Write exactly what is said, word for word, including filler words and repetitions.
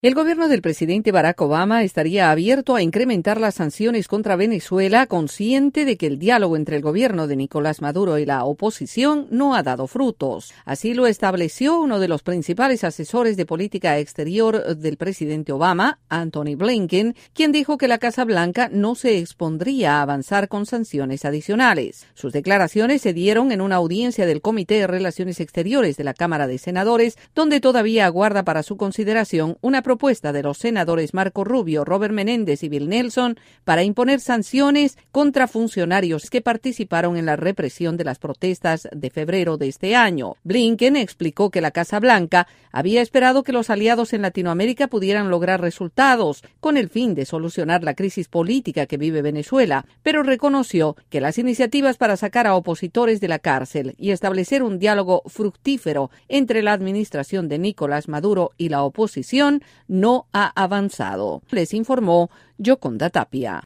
El gobierno del presidente Barack Obama estaría abierto a incrementar las sanciones contra Venezuela, consciente de que el diálogo entre el gobierno de Nicolás Maduro y la oposición no ha dado frutos. Así lo estableció uno de los principales asesores de política exterior del presidente Obama, Antony Blinken, quien dijo que la Casa Blanca no se expondría a avanzar con sanciones adicionales. Sus declaraciones se dieron en una audiencia del Comité de Relaciones Exteriores de la Cámara de Senadores, donde todavía aguarda para su consideración una propuesta de los senadores Marco Rubio, Robert Menéndez y Bill Nelson para imponer sanciones contra funcionarios que participaron en la represión de las protestas de febrero de este año. Blinken explicó que la Casa Blanca había esperado que los aliados en Latinoamérica pudieran lograr resultados con el fin de solucionar la crisis política que vive Venezuela, pero reconoció que las iniciativas para sacar a opositores de la cárcel y establecer un diálogo fructífero entre la administración de Nicolás Maduro y la oposición no ha avanzado. Les informó Yoconda Tapia.